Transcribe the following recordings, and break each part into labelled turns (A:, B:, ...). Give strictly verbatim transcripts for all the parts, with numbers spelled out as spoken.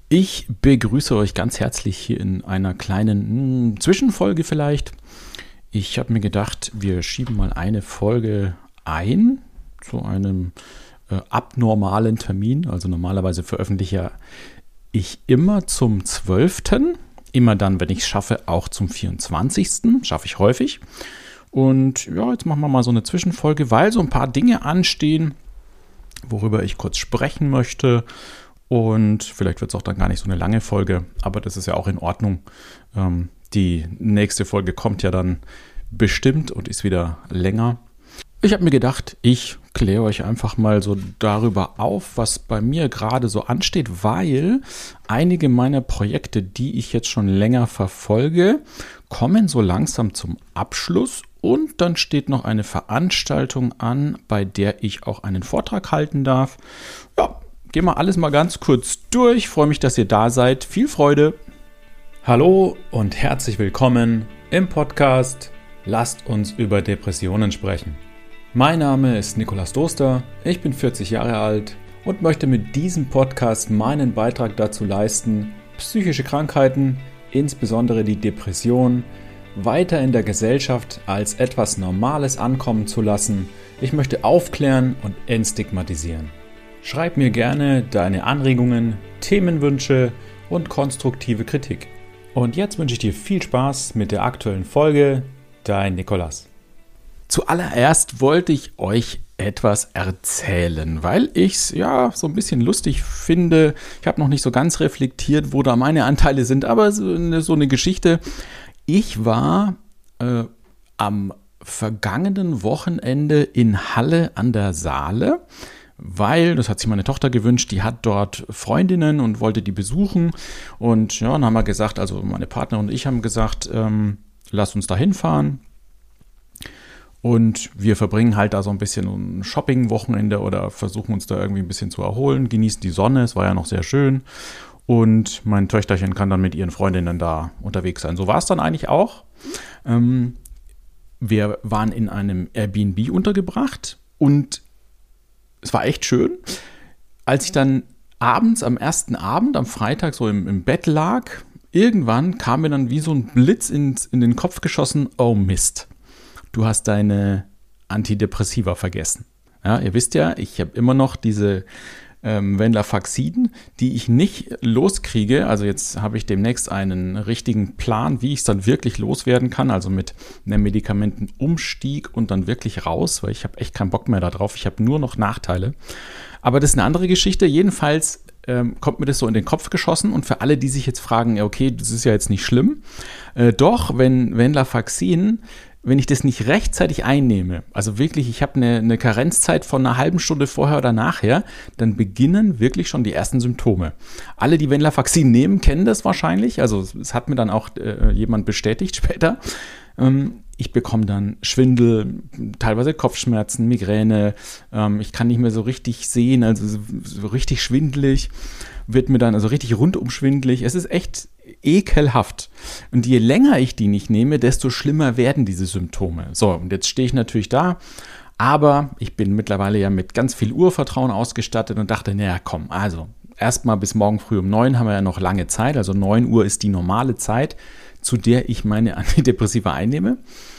A: Ich begrüße euch ganz herzlich hier in einer kleinen mh, Zwischenfolge vielleicht. Ich habe mir gedacht, wir schieben mal eine Folge ein zu einem äh, abnormalen Termin. Also normalerweise veröffentliche ich immer zum zwölften Immer dann, wenn ich es schaffe, auch zum vierundzwanzigsten Schaffe ich häufig. Und ja, jetzt machen wir mal so eine Zwischenfolge, weil so ein paar Dinge anstehen, worüber ich kurz sprechen möchte. Und vielleicht wird es auch dann gar nicht so eine lange Folge, aber das ist ja auch in Ordnung. Ähm, die nächste Folge kommt ja dann bestimmt und ist wieder länger. Ich habe mir gedacht, ich kläre euch einfach mal so darüber auf, was bei mir gerade so ansteht, weil einige meiner Projekte, die ich jetzt schon länger verfolge, kommen so langsam zum Abschluss. Und dann steht noch eine Veranstaltung an, bei der ich auch einen Vortrag halten darf. Ja, gehen wir alles mal ganz kurz durch. Ich freue mich, dass ihr da seid. Viel Freude.
B: Hallo und herzlich willkommen im Podcast Lasst uns über Depressionen sprechen. Mein Name ist Nikolaus Doster, ich bin vierzig Jahre alt und möchte mit diesem Podcast meinen Beitrag dazu leisten, psychische Krankheiten, insbesondere die Depression, weiter in der Gesellschaft als etwas Normales ankommen zu lassen. Ich möchte aufklären und entstigmatisieren. Schreib mir gerne deine Anregungen, Themenwünsche und konstruktive Kritik. Und jetzt wünsche ich dir viel Spaß mit der aktuellen Folge. Dein Nikolaus.
A: Zuallererst wollte ich euch etwas erzählen, weil ich es ja so ein bisschen lustig finde. Ich habe noch nicht so ganz reflektiert, wo da meine Anteile sind, aber so eine, so eine Geschichte. Ich war äh, am vergangenen Wochenende in Halle an der Saale, weil, das hat sich meine Tochter gewünscht, die hat dort Freundinnen und wollte die besuchen. Und ja, dann haben wir gesagt, also meine Partner und ich haben gesagt, ähm, lass uns da hinfahren. Und wir verbringen halt da so ein bisschen ein Shopping-Wochenende oder versuchen uns da irgendwie ein bisschen zu erholen, genießen die Sonne, es war ja noch sehr schön. Und mein Töchterchen kann dann mit ihren Freundinnen da unterwegs sein. So war es dann eigentlich auch. Ähm, wir waren in einem Airbnb untergebracht und es war echt schön. Als ich dann abends, am ersten Abend, am Freitag so im, im Bett lag, irgendwann kam mir dann wie so ein Blitz ins, in den Kopf geschossen, oh Mist. Du hast deine Antidepressiva vergessen. Ja, ihr wisst ja, ich habe immer noch diese ähm, Venlafaxin, die ich nicht loskriege. Also jetzt habe ich demnächst einen richtigen Plan, wie ich es dann wirklich loswerden kann. Also mit einem Medikamentenumstieg und dann wirklich raus, weil ich habe echt keinen Bock mehr darauf. Ich habe nur noch Nachteile. Aber das ist eine andere Geschichte. Jedenfalls ähm, kommt mir das so in den Kopf geschossen. Und für alle, die sich jetzt fragen, ja, okay, das ist ja jetzt nicht schlimm. Äh, doch, wenn Venlafaxin... Wenn ich das nicht rechtzeitig einnehme, also wirklich, ich habe eine, eine Karenzzeit von einer halben Stunde vorher oder nachher, dann beginnen wirklich schon die ersten Symptome. Alle, die Venlafaxin nehmen, kennen das wahrscheinlich. Also es hat mir dann auch äh, jemand bestätigt später. Ähm, ich bekomme dann Schwindel, teilweise Kopfschmerzen, Migräne. Ähm, ich kann nicht mehr so richtig sehen, also so, so richtig schwindelig. Wird mir dann also richtig rundum schwindelig. Es ist echt ekelhaft. Und je länger ich die nicht nehme, desto schlimmer werden diese Symptome. So, und jetzt stehe ich natürlich da, aber ich bin mittlerweile ja mit ganz viel Urvertrauen ausgestattet und dachte, naja, komm, also erstmal bis morgen früh um neun haben wir ja noch lange Zeit. Also neun Uhr ist die normale Zeit, zu der ich meine Antidepressiva einnehme.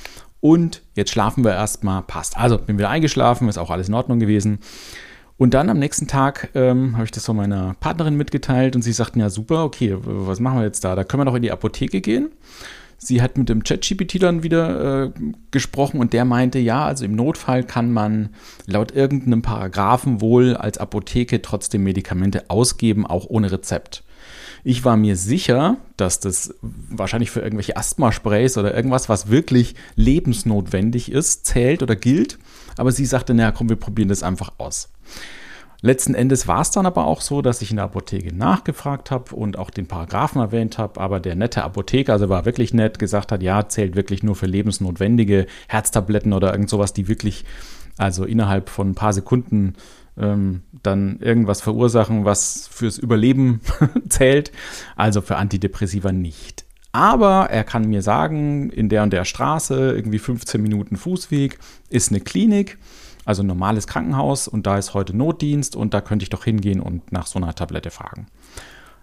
A: Und jetzt schlafen wir erstmal, passt. Also bin wieder eingeschlafen, ist auch alles in Ordnung gewesen. Und dann am nächsten Tag ähm, habe ich das so meiner Partnerin mitgeteilt und sie sagten, ja super, okay, was machen wir jetzt da? Da können wir doch in die Apotheke gehen. Sie hat mit dem ChatGPT dann wieder äh, gesprochen und der meinte, ja, also im Notfall kann man laut irgendeinem Paragraphen wohl als Apotheke trotzdem Medikamente ausgeben, auch ohne Rezept. Ich war mir sicher, dass das wahrscheinlich für irgendwelche Asthma-Sprays oder irgendwas, was wirklich lebensnotwendig ist, zählt oder gilt. Aber sie sagte, naja, komm, wir probieren das einfach aus. Letzten Endes war es dann aber auch so, dass ich in der Apotheke nachgefragt habe und auch den Paragraphen erwähnt habe, aber der nette Apotheker, also war wirklich nett, gesagt hat, ja, zählt wirklich nur für lebensnotwendige Herztabletten oder irgend sowas, die wirklich also innerhalb von ein paar Sekunden ähm, dann irgendwas verursachen, was fürs Überleben zählt, also für Antidepressiva nicht. Aber er kann mir sagen, in der und der Straße, irgendwie fünfzehn Minuten Fußweg, ist eine Klinik, also ein normales Krankenhaus und da ist heute Notdienst und da könnte ich doch hingehen und nach so einer Tablette fragen.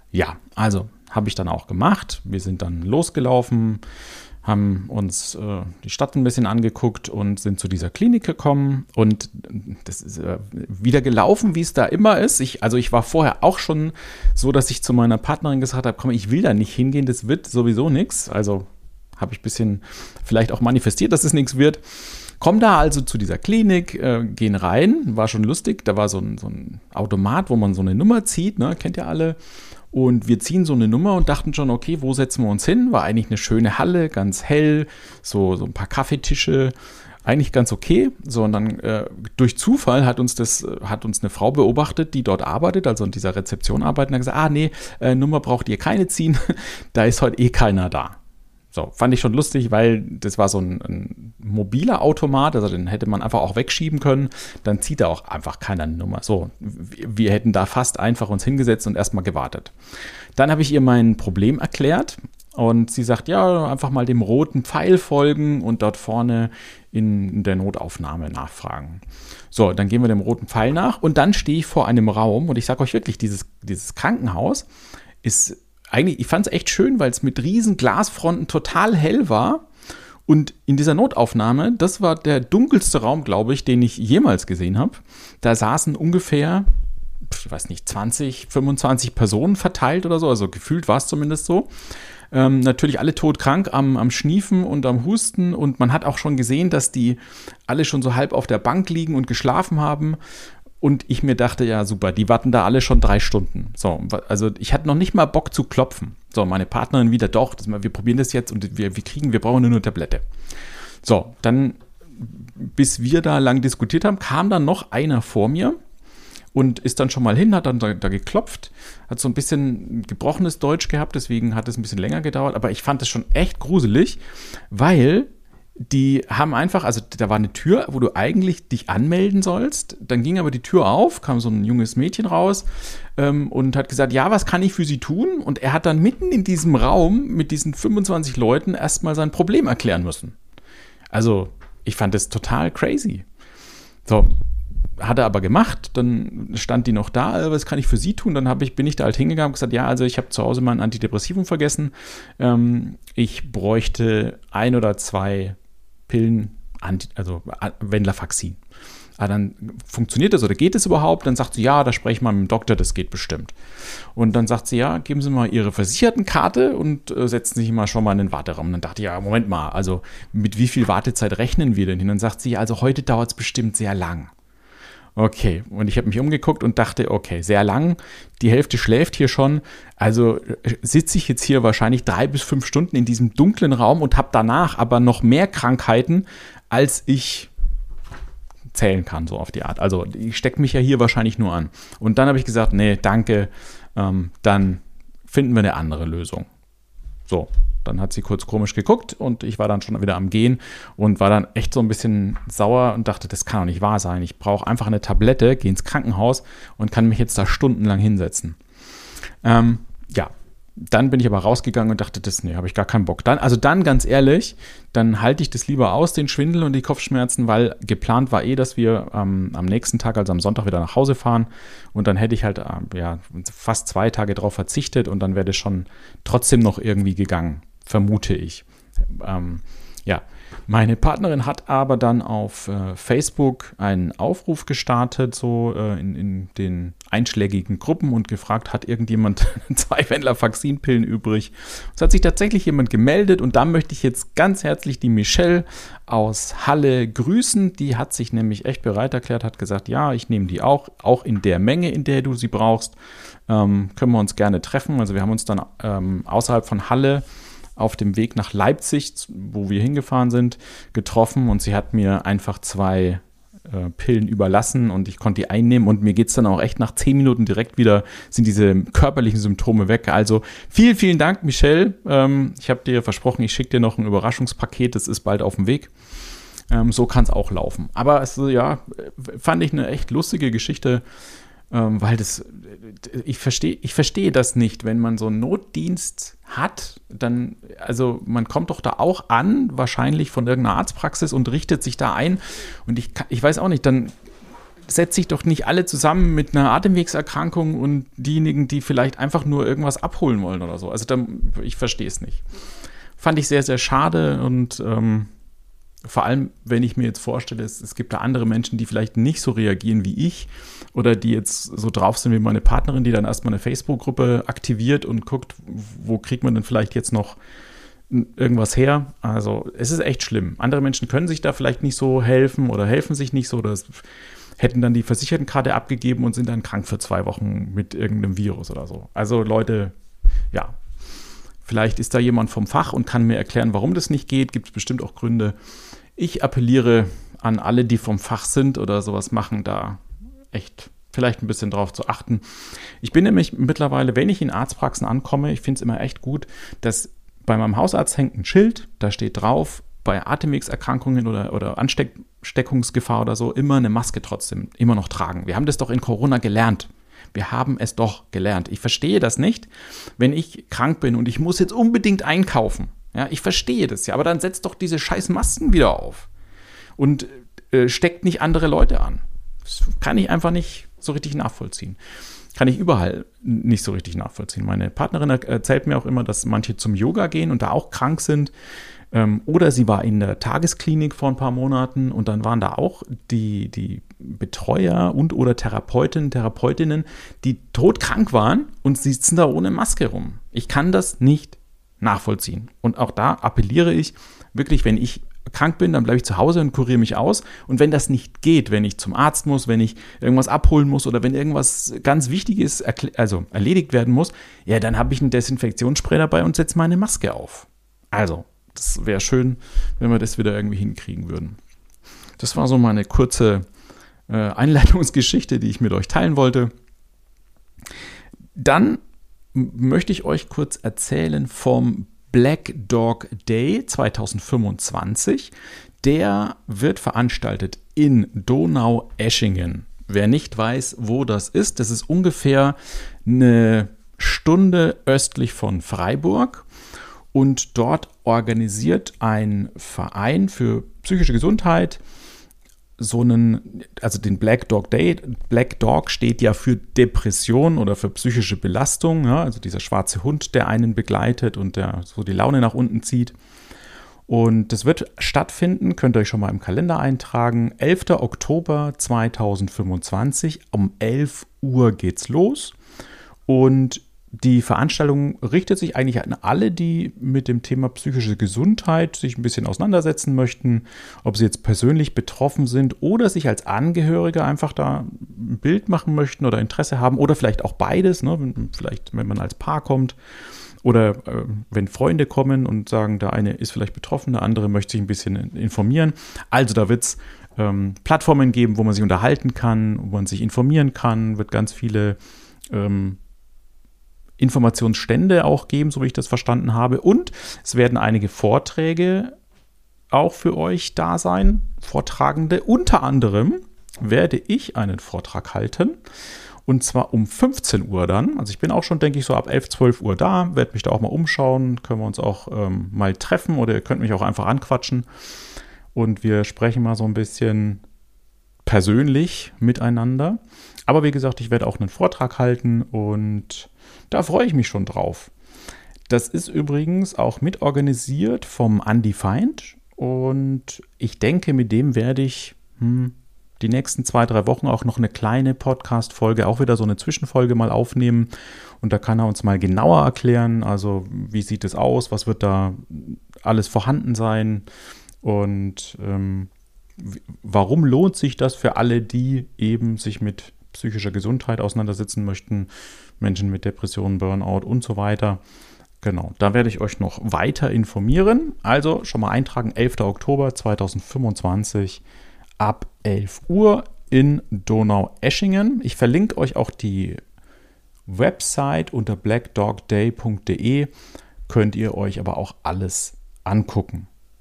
A: Ja, also habe ich dann auch gemacht. Wir sind dann losgelaufen, haben uns äh, die Stadt ein bisschen angeguckt und sind zu dieser Klinik gekommen. Und das ist äh, wieder gelaufen, wie es da immer ist. Ich, also ich war vorher auch schon so, dass ich zu meiner Partnerin gesagt habe, komm, ich will da nicht hingehen, das wird sowieso nichts. Also habe ich ein bisschen vielleicht auch manifestiert, dass es nichts wird. Kommen da also zu dieser Klinik, äh, gehen rein, war schon lustig. Da war so ein, so ein Automat, wo man so eine Nummer zieht, ne? Kennt ihr alle. Und wir ziehen so eine Nummer und dachten schon, okay, wo setzen wir uns hin? War eigentlich eine schöne Halle, ganz hell, so, so ein paar Kaffeetische, eigentlich ganz okay. So, und dann äh, durch Zufall hat uns das, hat uns eine Frau beobachtet, die dort arbeitet, also in dieser Rezeption arbeitet, und hat gesagt, ah nee, äh, Nummer braucht ihr keine ziehen, da ist heute eh keiner da. So, fand ich schon lustig, weil das war so ein, ein mobiler Automat, also den hätte man einfach auch wegschieben können, dann zieht da auch einfach keiner eine Nummer. So, wir hätten da fast einfach uns hingesetzt und erstmal gewartet. Dann habe ich ihr mein Problem erklärt und sie sagt, ja, einfach mal dem roten Pfeil folgen und dort vorne in der Notaufnahme nachfragen. So, dann gehen wir dem roten Pfeil nach und dann stehe ich vor einem Raum und ich sage euch wirklich, dieses, dieses Krankenhaus ist eigentlich, ich fand es echt schön, weil es mit riesen Glasfronten total hell war. Und in dieser Notaufnahme, das war der dunkelste Raum, glaube ich, den ich jemals gesehen habe. Da saßen ungefähr, ich weiß nicht, zwanzig, fünfundzwanzig Personen verteilt oder so. Also gefühlt war es zumindest so. Ähm, natürlich alle todkrank am, am Schniefen und am Husten. Und man hat auch schon gesehen, dass die alle schon so halb auf der Bank liegen und geschlafen haben. Und ich mir dachte, ja super, die warten da alle schon drei Stunden. So, also ich hatte noch nicht mal Bock zu klopfen. So, meine Partnerin wieder, doch, das, wir probieren das jetzt und wir, wir kriegen, wir brauchen nur eine Tablette. So, dann, bis wir da lang diskutiert haben, kam dann noch einer vor mir und ist dann schon mal hin, hat dann da, da geklopft, hat so ein bisschen gebrochenes Deutsch gehabt, deswegen hat es ein bisschen länger gedauert, aber ich fand das schon echt gruselig, weil die haben einfach, also da war eine Tür, wo du eigentlich dich anmelden sollst. Dann ging aber die Tür auf, kam so ein junges Mädchen raus ähm, und hat gesagt, ja, was kann ich für Sie tun? Und er hat dann mitten in diesem Raum mit diesen fünfundzwanzig Leuten erstmal sein Problem erklären müssen. Also ich fand das total crazy. So, hat er aber gemacht, dann stand die noch da, was kann ich für Sie tun? Dann hab ich, bin ich da halt hingegangen und gesagt, ja, also ich habe zu Hause mein Antidepressivum vergessen. Ähm, ich bräuchte ein oder zwei Pillen, also Venlafaxin. Ah, dann funktioniert das oder geht es überhaupt? Dann sagt sie, ja, da spreche ich mal mit dem Doktor, das geht bestimmt. Und dann sagt sie, ja, geben Sie mal Ihre Versichertenkarte und äh, setzen Sie sich mal schon mal in den Warteraum. Und dann dachte ich, ja, Moment mal, also mit wie viel Wartezeit rechnen wir denn hin? Und dann sagt sie, ja, also heute dauert es bestimmt sehr lang. Okay, und ich habe mich umgeguckt und dachte, okay, sehr lang, die Hälfte schläft hier schon, also sitze ich jetzt hier wahrscheinlich drei bis fünf Stunden in diesem dunklen Raum und habe danach aber noch mehr Krankheiten, als ich zählen kann, so auf die Art. Also ich stecke mich ja hier wahrscheinlich nur an. Und dann habe ich gesagt, nee, danke, ähm, dann finden wir eine andere Lösung. So. Dann hat sie kurz komisch geguckt und ich war dann schon wieder am Gehen und war dann echt so ein bisschen sauer und dachte, das kann doch nicht wahr sein. Ich brauche einfach eine Tablette, gehe ins Krankenhaus und kann mich jetzt da stundenlang hinsetzen. Ähm, ja, dann bin ich aber rausgegangen und dachte, das, nee, habe ich gar keinen Bock. Dann, also dann ganz ehrlich, dann halte ich das lieber aus, den Schwindel und die Kopfschmerzen, weil geplant war eh, dass wir ähm, am nächsten Tag, also am Sonntag, wieder nach Hause fahren und dann hätte ich halt äh, ja, fast zwei Tage drauf verzichtet und dann wäre das schon trotzdem noch irgendwie gegangen. Vermute ich. Ähm, ja, meine Partnerin hat aber dann auf äh, Facebook einen Aufruf gestartet, so äh, in, in den einschlägigen Gruppen und gefragt, hat irgendjemand zwei Venlafaxin-Pillen übrig? Es hat sich tatsächlich jemand gemeldet und da möchte ich jetzt ganz herzlich die Michelle aus Halle grüßen. Die hat sich nämlich echt bereit erklärt, hat gesagt, ja, ich nehme die auch, auch in der Menge, in der du sie brauchst. Ähm, können wir uns gerne treffen. Also wir haben uns dann ähm, außerhalb von Halle auf dem Weg nach Leipzig, wo wir hingefahren sind, getroffen und sie hat mir einfach zwei äh, Pillen überlassen und ich konnte die einnehmen und mir geht es dann auch echt nach zehn Minuten direkt wieder, sind diese körperlichen Symptome weg. Also vielen, vielen Dank, Michelle. Ähm, ich habe dir versprochen, ich schicke dir noch ein Überraschungspaket, das ist bald auf dem Weg. Ähm, so kann es auch laufen. Aber es, ja, fand ich eine echt lustige Geschichte, ähm, weil das, ich verstehe ich verstehe das nicht, wenn man so einen Notdienst hat, dann, also man kommt doch da auch an, wahrscheinlich von irgendeiner Arztpraxis und richtet sich da ein und ich, ich weiß auch nicht, dann setzt sich doch nicht alle zusammen mit einer Atemwegserkrankung und diejenigen, die vielleicht einfach nur irgendwas abholen wollen oder so. Also da, ich verstehe es nicht. Fand ich sehr, sehr schade und ähm, vor allem, wenn ich mir jetzt vorstelle, es, es gibt da andere Menschen, die vielleicht nicht so reagieren wie ich oder die jetzt so drauf sind wie meine Partnerin, die dann erstmal eine Facebook-Gruppe aktiviert und guckt, wo kriegt man denn vielleicht jetzt noch irgendwas her. Also es ist echt schlimm. Andere Menschen können sich da vielleicht nicht so helfen oder helfen sich nicht so oder es, hätten dann die Versichertenkarte abgegeben und sind dann krank für zwei Wochen mit irgendeinem Virus oder so. Also Leute, ja, vielleicht ist da jemand vom Fach und kann mir erklären, warum das nicht geht. Gibt es bestimmt auch Gründe. Ich appelliere an alle, die vom Fach sind oder sowas machen, da echt vielleicht ein bisschen drauf zu achten. Ich bin nämlich mittlerweile, wenn ich in Arztpraxen ankomme, ich finde es immer echt gut, dass bei meinem Hausarzt hängt ein Schild, da steht drauf, bei Atemwegserkrankungen oder, oder Ansteckungsgefahr oder so immer eine Maske trotzdem immer noch tragen. Wir haben das doch in Corona gelernt. Wir haben es doch gelernt. Ich verstehe das nicht, wenn ich krank bin und ich muss jetzt unbedingt einkaufen. Ja, ich verstehe das ja, aber dann setzt doch diese scheiß Masken wieder auf und äh, steckt nicht andere Leute an. Das kann ich einfach nicht so richtig nachvollziehen. Kann ich überall nicht so richtig nachvollziehen. Meine Partnerin erzählt mir auch immer, dass manche zum Yoga gehen und da auch krank sind. Oder sie war in der Tagesklinik vor ein paar Monaten und dann waren da auch die, die Betreuer und oder Therapeutinnen, Therapeutinnen, die todkrank waren und sie sitzen da ohne Maske rum. Ich kann das nicht nachvollziehen. Und auch da appelliere ich wirklich, wenn ich krank bin, dann bleibe ich zu Hause und kuriere mich aus. Und wenn das nicht geht, wenn ich zum Arzt muss, wenn ich irgendwas abholen muss oder wenn irgendwas ganz Wichtiges also erledigt werden muss, ja, dann habe ich einen Desinfektionsspray dabei und setze meine Maske auf. Also, das wäre schön, wenn wir das wieder irgendwie hinkriegen würden. Das war so meine kurze äh, Einleitungsgeschichte, die ich mit euch teilen wollte. Dann m- möchte ich euch kurz erzählen vom Black Dog Day zwanzig fünfundzwanzig. Der wird veranstaltet in Donaueschingen. Wer nicht weiß, wo das ist, das ist ungefähr eine Stunde östlich von Freiburg. Und dort organisiert ein Verein für psychische Gesundheit so einen, also den Black Dog Day. Black Dog steht ja für Depression oder für psychische Belastung. Ja, also dieser schwarze Hund, der einen begleitet und der so die Laune nach unten zieht. Und das wird stattfinden, könnt ihr euch schon mal im Kalender eintragen. elfter Oktober zweitausendfünfundzwanzig, um elf Uhr geht's los. Und die Veranstaltung richtet sich eigentlich an alle, die mit dem Thema psychische Gesundheit sich ein bisschen auseinandersetzen möchten, ob sie jetzt persönlich betroffen sind oder sich als Angehörige einfach da ein Bild machen möchten oder Interesse haben oder vielleicht auch beides, ne? Vielleicht wenn man als Paar kommt oder äh, wenn Freunde kommen und sagen, der eine ist vielleicht betroffen, der andere möchte sich ein bisschen informieren. Also da wird es ähm, Plattformen geben, wo man sich unterhalten kann, wo man sich informieren kann, wird ganz viele ähm, Informationsstände auch geben, so wie ich das verstanden habe. Und es werden einige Vorträge auch für euch da sein, Vortragende. Unter anderem werde ich einen Vortrag halten und zwar um fünfzehn Uhr dann. Also ich bin auch schon, denke ich, so ab elf, zwölf Uhr da, werde mich da auch mal umschauen, können wir uns auch ähm, mal treffen oder ihr könnt mich auch einfach anquatschen und wir sprechen mal so ein bisschen persönlich miteinander. Aber wie gesagt, ich werde auch einen Vortrag halten und da freue ich mich schon drauf. Das ist übrigens auch mitorganisiert vom Andi Feind und ich denke, mit dem werde ich hm, die nächsten zwei, drei Wochen auch noch eine kleine Podcast-Folge, auch wieder so eine Zwischenfolge mal aufnehmen und da kann er uns mal genauer erklären, also wie sieht es aus, was wird da alles vorhanden sein und ähm, warum lohnt sich das für alle, die eben sich mit psychischer Gesundheit auseinandersetzen möchten, Menschen mit Depressionen, Burnout und so weiter. Genau, da werde ich euch noch weiter informieren. Also schon mal eintragen, elfter Oktober zweitausendfünfundzwanzig ab elf Uhr in Donaueschingen. Ich verlinke euch auch die Website unter black dog day punkt de. Könnt ihr euch aber auch alles angucken.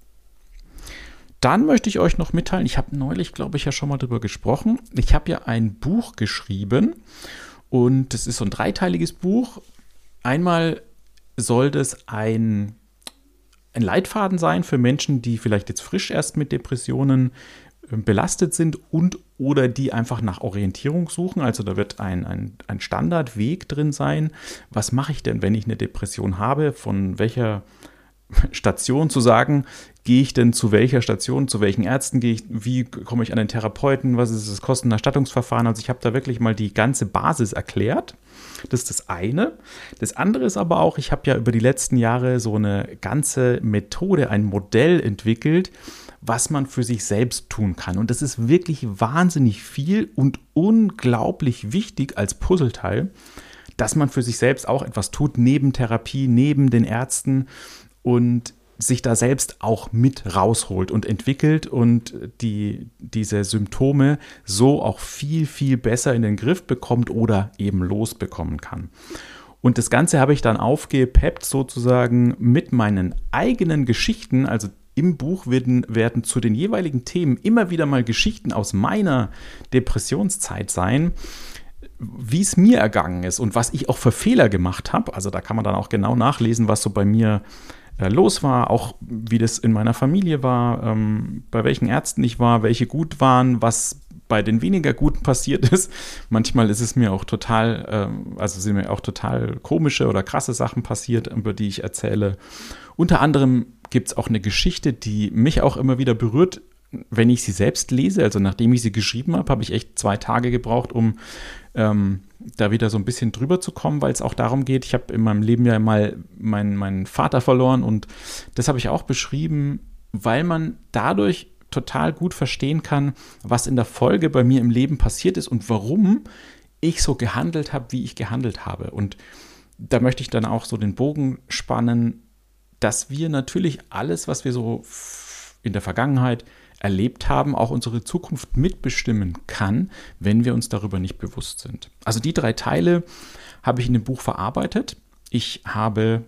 A: Dann möchte ich euch noch mitteilen, ich habe neulich, glaube ich, ja schon mal drüber gesprochen. Ich habe ja ein Buch geschrieben und das ist so ein dreiteiliges Buch. Einmal soll das ein, ein Leitfaden sein für Menschen, die vielleicht jetzt frisch erst mit Depressionen belastet sind und oder die einfach nach Orientierung suchen. Also da wird ein, ein, ein Standardweg drin sein. Was mache ich denn, wenn ich eine Depression habe? Von welcher Station zu sagen, gehe ich denn zu welcher Station, zu welchen Ärzten gehe ich, wie komme ich an den Therapeuten, was ist das Kostenerstattungsverfahren? Also ich habe da wirklich mal die ganze Basis erklärt. Das ist das eine. Das andere ist aber auch, ich habe ja über die letzten Jahre so eine ganze Methode, ein Modell entwickelt, was man für sich selbst tun kann. Und das ist wirklich wahnsinnig viel und unglaublich wichtig als Puzzleteil, dass man für sich selbst auch etwas tut, neben Therapie, neben den Ärzten und sich da selbst auch mit rausholt und entwickelt und die, diese Symptome so auch viel, viel besser in den Griff bekommt oder eben losbekommen kann. Und das Ganze habe ich dann aufgepeppt sozusagen mit meinen eigenen Geschichten. Also im Buch werden, werden zu den jeweiligen Themen immer wieder mal Geschichten aus meiner Depressionszeit sein, wie es mir ergangen ist und was ich auch für Fehler gemacht habe. Also da kann man dann auch genau nachlesen, was so bei mir los war, auch wie das in meiner Familie war, ähm, bei welchen Ärzten ich war, welche gut waren, was bei den weniger Guten passiert ist. Manchmal ist es mir auch total, ähm, also sind mir auch total komische oder krasse Sachen passiert, über die ich erzähle. Unter anderem gibt es auch eine Geschichte, die mich auch immer wieder berührt, wenn ich sie selbst lese. Also nachdem ich sie geschrieben habe, habe ich echt zwei Tage gebraucht, um ähm, da wieder so ein bisschen drüber zu kommen, weil es auch darum geht, ich habe in meinem Leben ja mal meinen, meinen Vater verloren und das habe ich auch beschrieben, weil man dadurch total gut verstehen kann, was in der Folge bei mir im Leben passiert ist und warum ich so gehandelt habe, wie ich gehandelt habe. Und da möchte ich dann auch so den Bogen spannen, dass wir natürlich alles, was wir so in der Vergangenheit erlebt haben, auch unsere Zukunft mitbestimmen kann, wenn wir uns darüber nicht bewusst sind. Also die drei Teile habe ich in dem Buch verarbeitet. Ich habe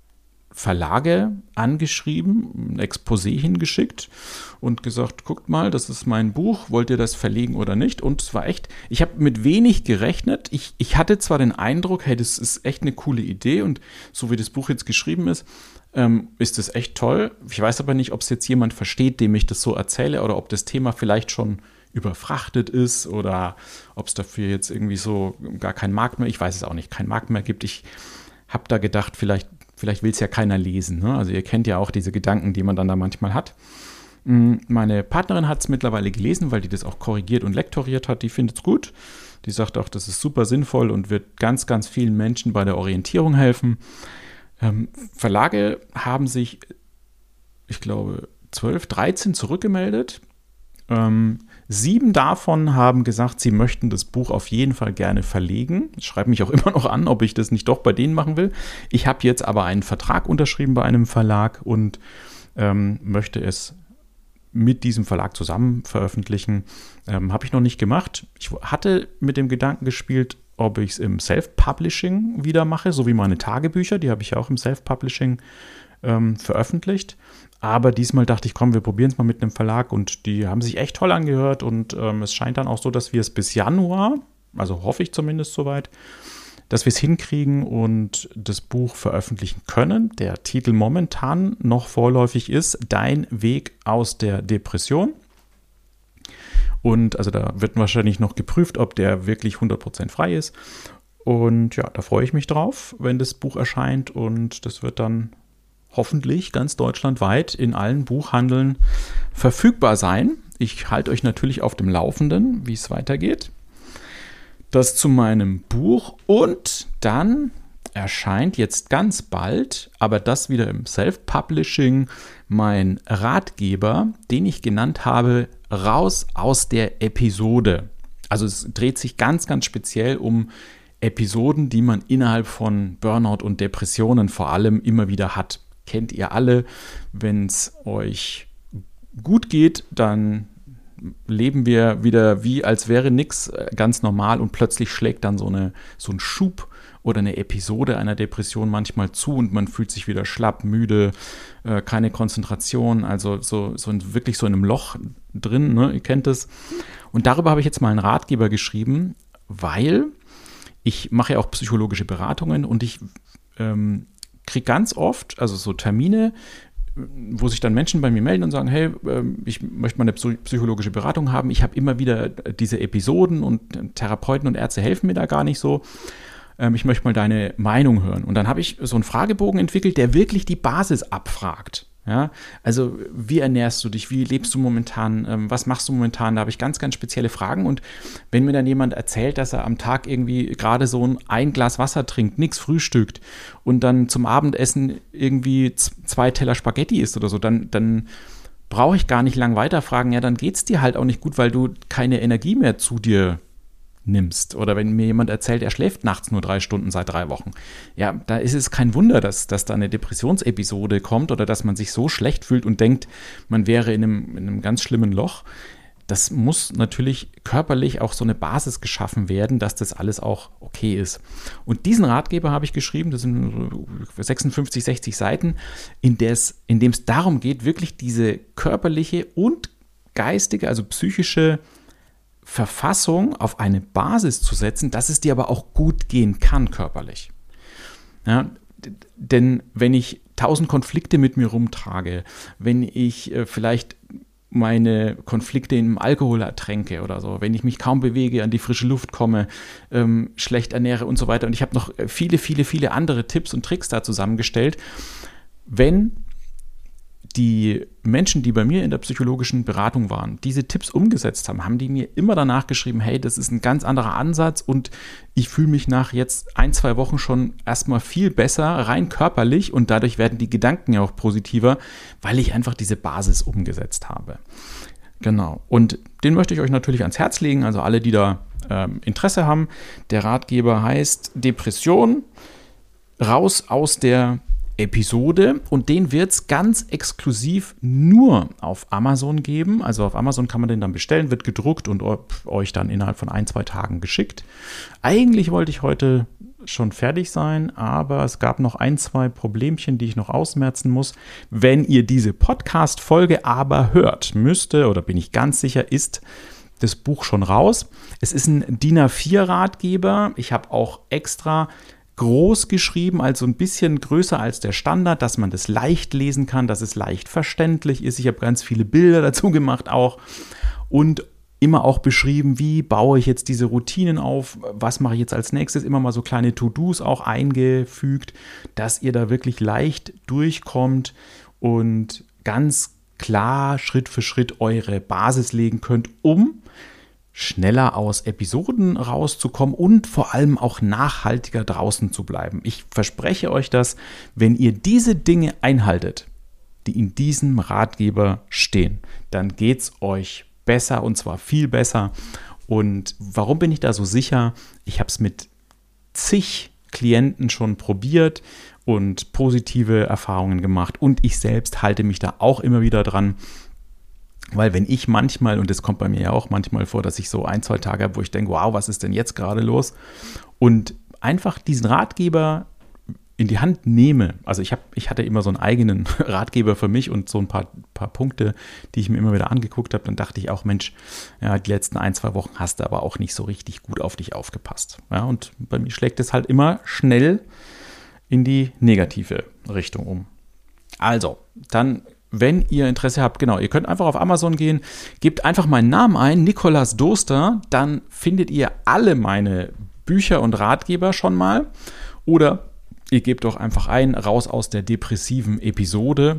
A: Verlage angeschrieben, ein Exposé hingeschickt und gesagt, guckt mal, das ist mein Buch, wollt ihr das verlegen oder nicht? Und es war echt, ich habe mit wenig gerechnet. Ich, ich hatte zwar den Eindruck, hey, das ist echt eine coole Idee und so wie das Buch jetzt geschrieben ist, ähm, ist das echt toll. Ich weiß aber nicht, ob es jetzt jemand versteht, dem ich das so erzähle oder ob das Thema vielleicht schon überfrachtet ist oder ob es dafür jetzt irgendwie so gar keinen Markt mehr, ich weiß es auch nicht, keinen Markt mehr gibt. Ich habe da gedacht, vielleicht Vielleicht will es ja keiner lesen. Ne? Also ihr kennt ja auch diese Gedanken, die man dann da manchmal hat. Meine Partnerin hat es mittlerweile gelesen, weil die das auch korrigiert und lektoriert hat. Die findet es gut. Die sagt auch, das ist super sinnvoll und wird ganz, ganz vielen Menschen bei der Orientierung helfen. Ähm, Verlage haben sich, ich glaube, zwölf, dreizehn zurückgemeldet. Ähm, sieben davon haben gesagt, sie möchten das Buch auf jeden Fall gerne verlegen. Ich schreibe mich auch immer noch an, ob ich das nicht doch bei denen machen will. Ich habe jetzt aber einen Vertrag unterschrieben bei einem Verlag und ähm, möchte es mit diesem Verlag zusammen veröffentlichen. Ähm, habe ich noch nicht gemacht. Ich hatte mit dem Gedanken gespielt, ob ich es im Self-Publishing wieder mache, so wie meine Tagebücher. Die habe ich ja auch im Self-Publishing ähm, veröffentlicht. Aber diesmal dachte ich, komm, wir probieren es mal mit einem Verlag und die haben sich echt toll angehört und ähm, es scheint dann auch so, dass wir es bis Januar, also hoffe ich zumindest soweit, dass wir es hinkriegen und das Buch veröffentlichen können. Der Titel momentan noch vorläufig ist Dein Weg aus der Depression. Und also da wird wahrscheinlich noch geprüft, ob der wirklich hundert Prozent frei ist. Und ja, da freue ich mich drauf, wenn das Buch erscheint und das wird dann hoffentlich ganz deutschlandweit in allen Buchhandeln verfügbar sein. Ich halte euch natürlich auf dem Laufenden, wie es weitergeht. Das zu meinem Buch und dann erscheint jetzt ganz bald, aber das wieder im Self-Publishing, mein Ratgeber, den ich genannt habe, raus aus der Episode. Also es dreht sich ganz, ganz speziell um Episoden, die man innerhalb von Burnout und Depressionen vor allem immer wieder hat. Kennt ihr alle, wenn es euch gut geht, dann leben wir wieder wie, als wäre nichts, ganz normal und plötzlich schlägt dann so, eine, so ein Schub oder eine Episode einer Depression manchmal zu und man fühlt sich wieder schlapp, müde, äh, keine Konzentration, also so, so in, wirklich so in einem Loch drin, ne? Ihr kennt es. Und darüber habe ich jetzt mal einen Ratgeber geschrieben, weil ich mache ja auch psychologische Beratungen und ich ähm, kriege ganz oft, also so Termine, wo sich dann Menschen bei mir melden und sagen, hey, ich möchte mal eine psychologische Beratung haben, ich habe immer wieder diese Episoden und Therapeuten und Ärzte helfen mir da gar nicht so, ich möchte mal deine Meinung hören. Und dann habe ich so einen Fragebogen entwickelt, der wirklich die Basis abfragt. Ja, also wie ernährst du dich, wie lebst du momentan, ähm, was machst du momentan, da habe ich ganz, ganz spezielle Fragen und wenn mir dann jemand erzählt, dass er am Tag irgendwie gerade so ein, ein Glas Wasser trinkt, nichts frühstückt und dann zum Abendessen irgendwie z- zwei Teller Spaghetti isst oder so, dann, dann brauche ich gar nicht lang weiterfragen, ja, dann geht es dir halt auch nicht gut, weil du keine Energie mehr zu dir nimmst. Oder wenn mir jemand erzählt, er schläft nachts nur drei Stunden seit drei Wochen. Ja, da ist es kein Wunder, dass, dass da eine Depressionsepisode kommt oder dass man sich so schlecht fühlt und denkt, man wäre in einem, in einem ganz schlimmen Loch. Das muss natürlich körperlich auch so eine Basis geschaffen werden, dass das alles auch okay ist. Und diesen Ratgeber habe ich geschrieben, das sind sechsundfünfzig, sechzig Seiten, in dem es darum geht, wirklich diese körperliche und geistige, also psychische Verfassung auf eine Basis zu setzen, dass es dir aber auch gut gehen kann körperlich. Ja, d- denn wenn ich tausend Konflikte mit mir rumtrage, wenn ich äh, vielleicht meine Konflikte im Alkohol ertränke oder so, wenn ich mich kaum bewege, an die frische Luft komme, ähm, schlecht ernähre und so weiter, und ich habe noch viele, viele, viele andere Tipps und Tricks da zusammengestellt, wenn die Menschen, die bei mir in der psychologischen Beratung waren, diese Tipps umgesetzt haben, haben die mir immer danach geschrieben, hey, das ist ein ganz anderer Ansatz und ich fühle mich nach jetzt ein, zwei Wochen schon erstmal viel besser, rein körperlich, und dadurch werden die Gedanken ja auch positiver, weil ich einfach diese Basis umgesetzt habe. Genau, und den möchte ich euch natürlich ans Herz legen, also alle, die da ähm, Interesse haben. Der Ratgeber heißt Depression, raus aus der Episode, und den wird es ganz exklusiv nur auf Amazon geben. Also auf Amazon kann man den dann bestellen, wird gedruckt und euch dann innerhalb von ein, zwei Tagen geschickt. Eigentlich wollte ich heute schon fertig sein, aber es gab noch ein, zwei Problemchen, die ich noch ausmerzen muss. Wenn ihr diese Podcast-Folge aber hört, müsste, oder bin ich ganz sicher, ist das Buch schon raus. Es ist ein D I N A vier Ratgeber. Ich habe auch extra groß geschrieben, also ein bisschen größer als der Standard, dass man das leicht lesen kann, dass es leicht verständlich ist. Ich habe ganz viele Bilder dazu gemacht auch und immer auch beschrieben, wie baue ich jetzt diese Routinen auf, was mache ich jetzt als nächstes, immer mal so kleine To-Dos auch eingefügt, dass ihr da wirklich leicht durchkommt und ganz klar Schritt für Schritt eure Basis legen könnt, um schneller aus Episoden rauszukommen und vor allem auch nachhaltiger draußen zu bleiben. Ich verspreche euch das, wenn ihr diese Dinge einhaltet, die in diesem Ratgeber stehen, dann geht es euch besser, und zwar viel besser. Und warum bin ich da so sicher? Ich habe es mit zig Klienten schon probiert und positive Erfahrungen gemacht, und ich selbst halte mich da auch immer wieder dran. Weil wenn ich manchmal, und das kommt bei mir ja auch manchmal vor, dass ich so ein, zwei Tage habe, wo ich denke, wow, was ist denn jetzt gerade los? Und einfach diesen Ratgeber in die Hand nehme. Also ich habe, ich hatte immer so einen eigenen Ratgeber für mich und so ein paar, paar Punkte, die ich mir immer wieder angeguckt habe. Dann dachte ich auch, Mensch, ja, die letzten ein, zwei Wochen hast du aber auch nicht so richtig gut auf dich aufgepasst. Ja, und bei mir schlägt es halt immer schnell in die negative Richtung um. Also, dann, wenn ihr Interesse habt, genau, ihr könnt einfach auf Amazon gehen, gebt einfach meinen Namen ein, Nikolas Doster, dann findet ihr alle meine Bücher und Ratgeber schon mal. Oder ihr gebt doch einfach ein, raus aus der depressiven Episode.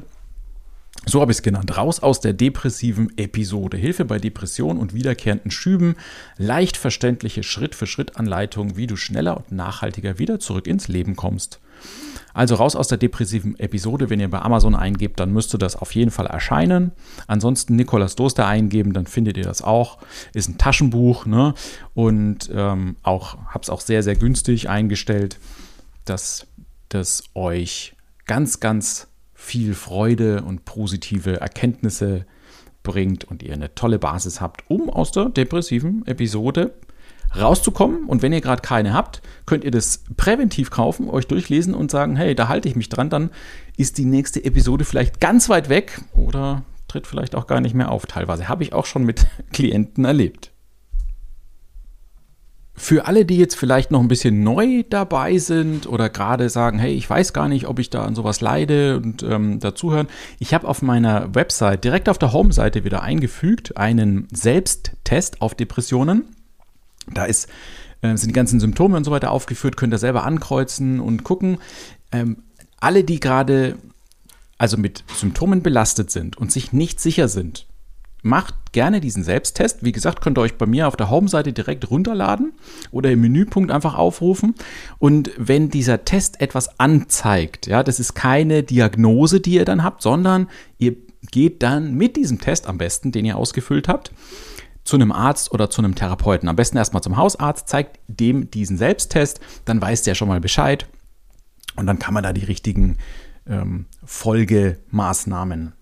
A: So habe ich es genannt, raus aus der depressiven Episode. Hilfe bei Depression und wiederkehrenden Schüben, leicht verständliche Schritt-für-Schritt-Anleitung, wie du schneller und nachhaltiger wieder zurück ins Leben kommst. Also raus aus der depressiven Episode, wenn ihr bei Amazon eingebt, dann müsste das auf jeden Fall erscheinen. Ansonsten Nikolas Doster eingeben, dann findet ihr das auch. Ist ein Taschenbuch, ne? Und ähm, auch habe es auch sehr, sehr günstig eingestellt, dass das euch ganz, ganz viel Freude und positive Erkenntnisse bringt und ihr eine tolle Basis habt, um aus der depressiven Episode rauszukommen. Und wenn ihr gerade keine habt, könnt ihr das präventiv kaufen, euch durchlesen und sagen, hey, da halte ich mich dran, dann ist die nächste Episode vielleicht ganz weit weg oder tritt vielleicht auch gar nicht mehr auf. Teilweise habe ich auch schon mit Klienten erlebt. Für alle, die jetzt vielleicht noch ein bisschen neu dabei sind oder gerade sagen, hey, ich weiß gar nicht, ob ich da an sowas leide und ähm, dazuhören. Ich habe auf meiner Website direkt auf der Home-Seite wieder eingefügt einen Selbsttest auf Depressionen. Da ist, äh, sind die ganzen Symptome und so weiter aufgeführt, könnt ihr selber ankreuzen und gucken. Ähm, alle, die gerade also mit Symptomen belastet sind und sich nicht sicher sind, macht gerne diesen Selbsttest. Wie gesagt, könnt ihr euch bei mir auf der Home-Seite direkt runterladen oder im Menüpunkt einfach aufrufen. Und wenn dieser Test etwas anzeigt, ja, das ist keine Diagnose, die ihr dann habt, sondern ihr geht dann mit diesem Test am besten, den ihr ausgefüllt habt, zu einem Arzt oder zu einem Therapeuten. Am besten erstmal zum Hausarzt, zeigt dem diesen Selbsttest, dann weiß der schon mal Bescheid und dann kann man da die richtigen ähm, Folgemaßnahmen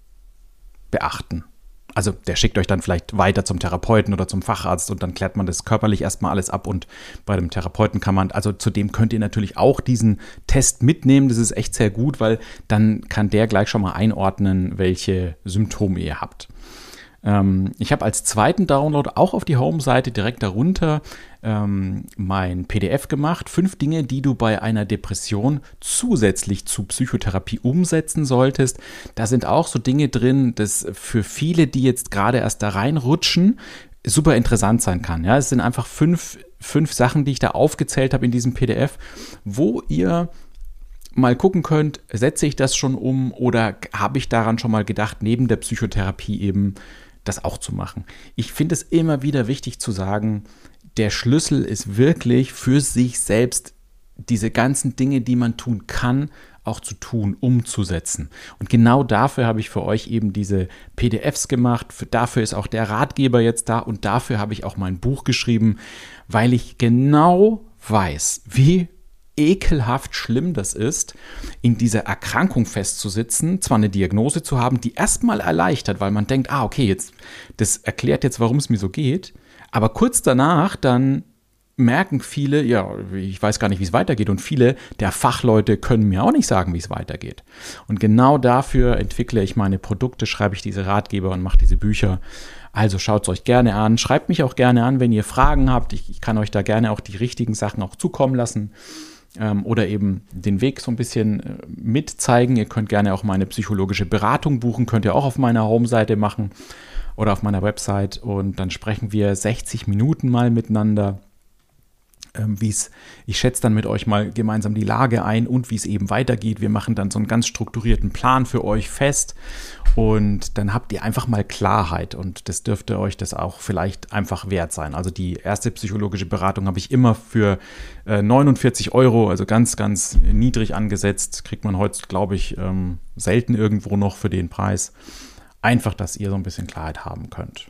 A: beachten. Also der schickt euch dann vielleicht weiter zum Therapeuten oder zum Facharzt und dann klärt man das körperlich erstmal alles ab und bei dem Therapeuten kann man, also zudem könnt ihr natürlich auch diesen Test mitnehmen, das ist echt sehr gut, weil dann kann der gleich schon mal einordnen, welche Symptome ihr habt. Ähm, ich habe als zweiten Download auch auf die Home-Seite direkt darunter ähm, mein P D F gemacht, fünf Dinge, die du bei einer Depression zusätzlich zu Psychotherapie umsetzen solltest. Da sind auch so Dinge drin, das für viele, die jetzt gerade erst da reinrutschen, super interessant sein kann. Ja, es sind einfach fünf, fünf Sachen, die ich da aufgezählt habe in diesem P D F, wo ihr mal gucken könnt, setze ich das schon um oder habe ich daran schon mal gedacht, neben der Psychotherapie eben das auch zu machen. Ich finde es immer wieder wichtig zu sagen, der Schlüssel ist wirklich für sich selbst diese ganzen Dinge, die man tun kann, auch zu tun, umzusetzen. Und genau dafür habe ich für euch eben diese P D Fs gemacht, für, dafür ist auch der Ratgeber jetzt da und dafür habe ich auch mein Buch geschrieben, weil ich genau weiß, wie ekelhaft schlimm das ist, in dieser Erkrankung festzusitzen, zwar eine Diagnose zu haben, die erstmal erleichtert, weil man denkt, ah, okay, jetzt, das erklärt jetzt, warum es mir so geht, aber kurz danach dann merken viele, ja, ich weiß gar nicht, wie es weitergeht und viele der Fachleute können mir auch nicht sagen, wie es weitergeht. Und genau dafür entwickle ich meine Produkte, schreibe ich diese Ratgeber und mache diese Bücher. Also schaut es euch gerne an, schreibt mich auch gerne an, wenn ihr Fragen habt. Ich, ich kann euch da gerne auch die richtigen Sachen auch zukommen lassen. Oder eben den Weg so ein bisschen mitzeigen. Ihr könnt gerne auch meine psychologische Beratung buchen, könnt ihr auch auf meiner Home-Seite machen oder auf meiner Website und dann sprechen wir sechzig Minuten mal miteinander, wie es, ich schätze dann mit euch mal gemeinsam die Lage ein und wie es eben weitergeht. Wir machen dann so einen ganz strukturierten Plan für euch fest und dann habt ihr einfach mal Klarheit und das dürfte euch das auch vielleicht einfach wert sein. Also die erste psychologische Beratung habe ich immer für äh, neunundvierzig Euro, also ganz, ganz niedrig angesetzt. Kriegt man heute, glaube ich, ähm, selten irgendwo noch für den Preis. Einfach, dass ihr so ein bisschen Klarheit haben könnt.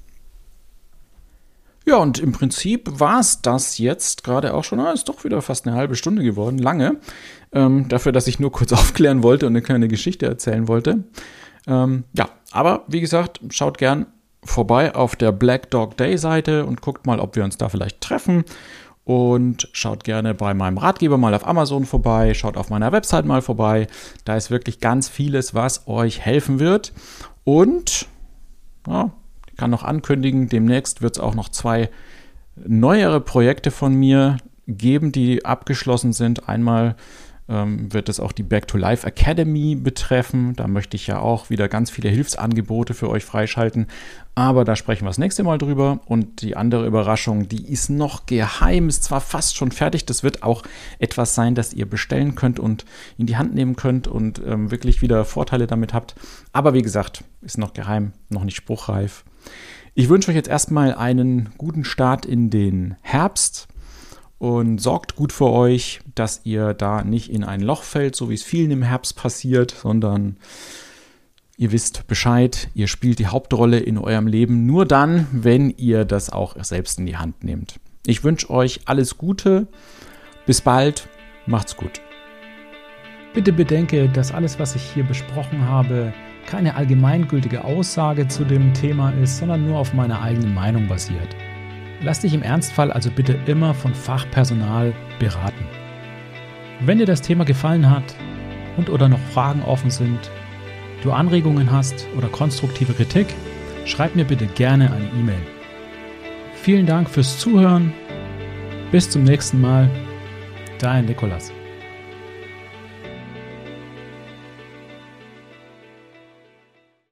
A: Ja, und im Prinzip war es das jetzt gerade auch schon, ah, ist doch wieder fast eine halbe Stunde geworden, lange, ähm, dafür, dass ich nur kurz aufklären wollte und eine kleine Geschichte erzählen wollte. Ähm, ja, aber wie gesagt, schaut gern vorbei auf der Black Dog Day Seite und guckt mal, ob wir uns da vielleicht treffen und schaut gerne bei meinem Ratgeber mal auf Amazon vorbei, schaut auf meiner Website mal vorbei, da ist wirklich ganz vieles, was euch helfen wird und ja, kann noch ankündigen, demnächst wird es auch noch zwei neuere Projekte von mir geben, die abgeschlossen sind. Einmal ähm, wird es auch die Back to Life Academy betreffen. Da möchte ich ja auch wieder ganz viele Hilfsangebote für euch freischalten. Aber da sprechen wir das nächste Mal drüber. Und die andere Überraschung, die ist noch geheim, ist zwar fast schon fertig. Das wird auch etwas sein, das ihr bestellen könnt und in die Hand nehmen könnt und ähm, wirklich wieder Vorteile damit habt. Aber wie gesagt, ist noch geheim, noch nicht spruchreif. Ich wünsche euch jetzt erstmal einen guten Start in den Herbst und sorgt gut für euch, dass ihr da nicht in ein Loch fällt, so wie es vielen im Herbst passiert, sondern ihr wisst Bescheid, ihr spielt die Hauptrolle in eurem Leben nur dann, wenn ihr das auch selbst in die Hand nehmt. Ich wünsche euch alles Gute, bis bald, macht's gut.
B: Bitte bedenke, dass alles, was ich hier besprochen habe, keine allgemeingültige Aussage zu dem Thema ist, sondern nur auf meiner eigenen Meinung basiert. Lass dich im Ernstfall also bitte immer von Fachpersonal beraten. Wenn dir das Thema gefallen hat und oder noch Fragen offen sind, du Anregungen hast oder konstruktive Kritik, schreib mir bitte gerne eine E-Mail. Vielen Dank fürs Zuhören Bis zum nächsten Mal. Dein Nikolas.